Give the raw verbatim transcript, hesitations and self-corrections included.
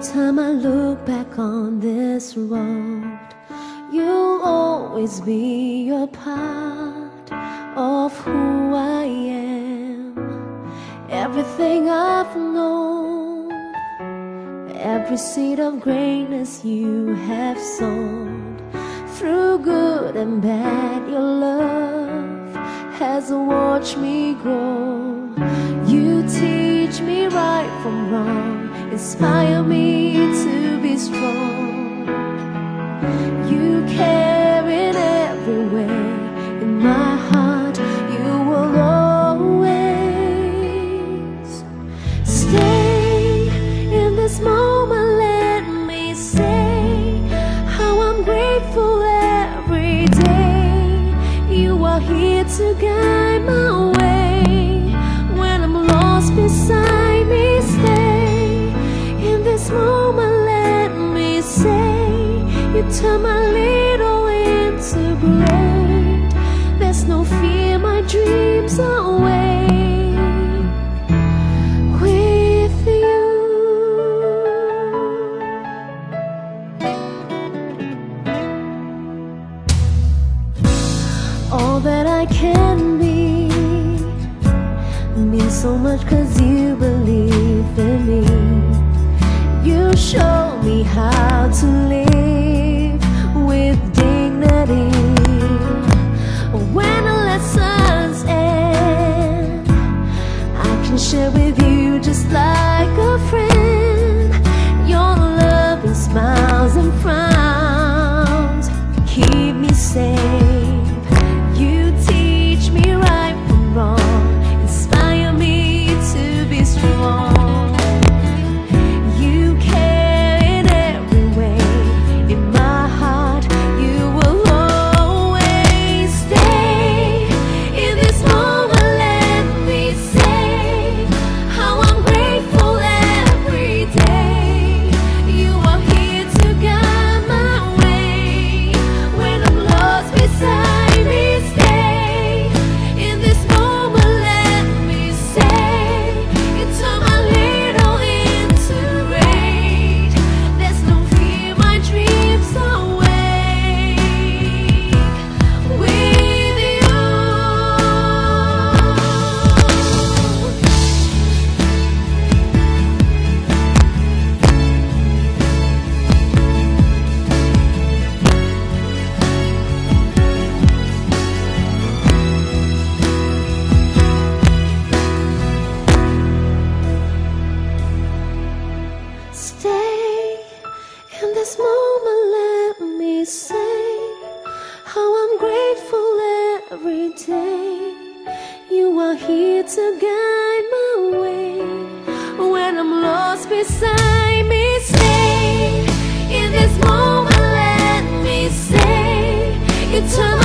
time I look back on this road, you'll always be a part of who I am. Everything I've known, every seed of greatness you have sown. Through good and bad, your love has watched me grow. You teach me right from wrong, inspire me to be strong. You care in every way, in my heart you will always stay. In this moment let me say how I'm grateful every day. You are here to guide my way. When I'm lost beside me, stay. In this moment let me say you turn my little into great. There's no fear, my dreams are awake with you. All that I can be means so much 'cause you believe in me. You show me how to live with dignity. When the lessons end, I can share with you just like a friend. Your loving smiles and frowns keep me safe. You teach me right from wrong, inspire me to be strong. You care in every way, in my heart you will always stay. In this moment let me say how I'm grateful every day. You are here to guide my way. When I'm lost beside me, stay. In this moment let me say you turn my little into great. There's no fear, my dreams are awake with you. Stay. In this moment let me say how I'm grateful every day. You are here to guide my way. When I'm lost beside me, stay. In this moment let me say you turn